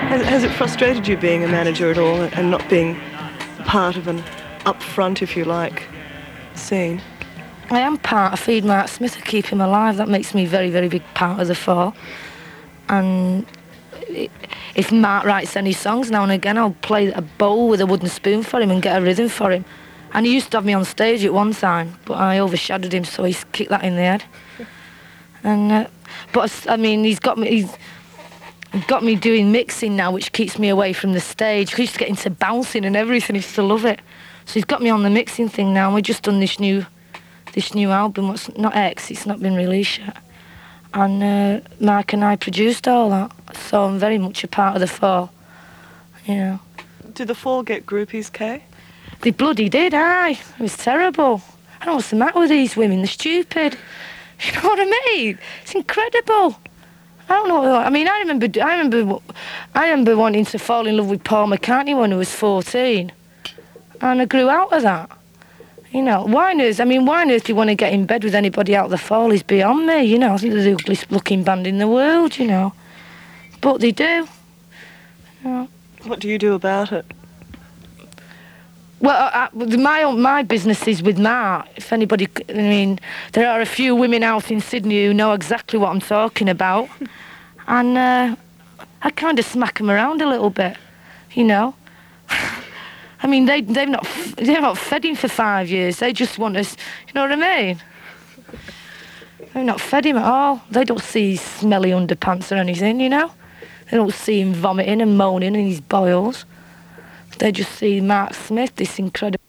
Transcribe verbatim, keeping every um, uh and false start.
Has, has it frustrated you being a manager at all and not being part of an upfront, if you like, scene? I am part of Feed Mark Smith. I keep him alive. That makes me a very, very big part of the Fall. And if Mark writes any songs now and again, I'll play a bowl with a wooden spoon for him and get a rhythm for him. And he used to have me on stage at one time, but I overshadowed him, so he's kicked that in the head. And uh, but I mean, he's got me. He's got me doing mixing now, which keeps me away from the stage. I used to get into bouncing and everything. I used to love it. So he's got me on the mixing thing now. And we've just done this new, this new album. What's not X? It's not been released yet. And uh, Mark and I produced all that. So I'm very much a part of the Fall. You know. Did the Fall get groupies, Kay? They bloody did, aye. It was terrible. I don't know what's the matter with these women. They're stupid. You know what I mean? It's incredible. I don't know. I mean, I remember, I remember, I remember wanting to fall in love with Paul McCartney when I was fourteen, and I grew out of that. You know, why on earth? I mean, why on earth do you want to get in bed with anybody out of the Fall? Is beyond me. You know, I think they're the ugliest looking band in the world. You know, but they do. You know. What do you do about it? Well, I, my own, my business is with Mark. If anybody, I mean, there are a few women out in Sydney who know exactly what I'm talking about, and uh, I kind of smack them around a little bit, you know. I mean, they they've not they've not fed him for five years. They just want us, you know what I mean? They've not fed him at all. They don't see his smelly underpants or anything, you know. They don't see him vomiting and moaning in his boils. They just see Mark Smith, this incredible